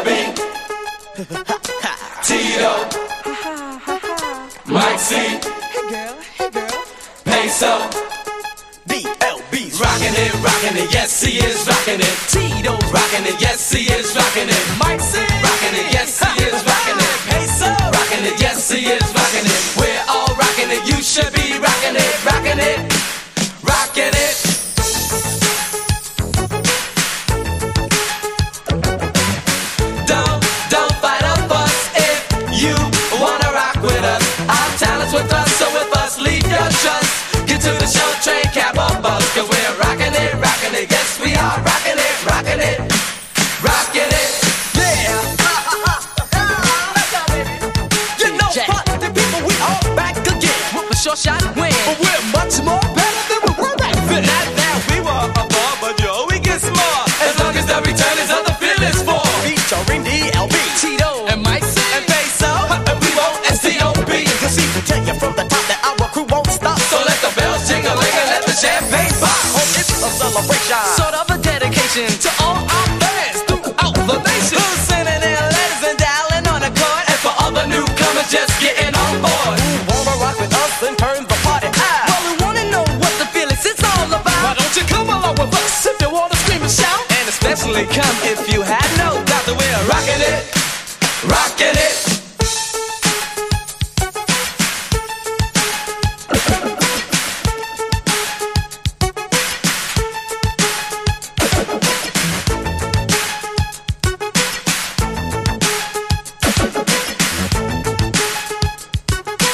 Tito, Mike C, Peso, DLB's rockin' it, yes he is rockin' it. Tito's Rockin' it, yes he is rockin' it. Mike C, Rockin' it, yes he is rockin' it. Peso, Rockin' it, yes he is rockin' it. We're all rockin' it, you should be rockin' it, rockin' it, rockin' it. Don't fight a fuss if you wanna rock with us. Our talent's with us, so with us, leave your trust. Get to the show, train, cab, or bus, 'cause we're rockin' it, yes we are rockin' it, rockin' it, rockin' it. yeah. You know what, the people, we all back again with a short shot win.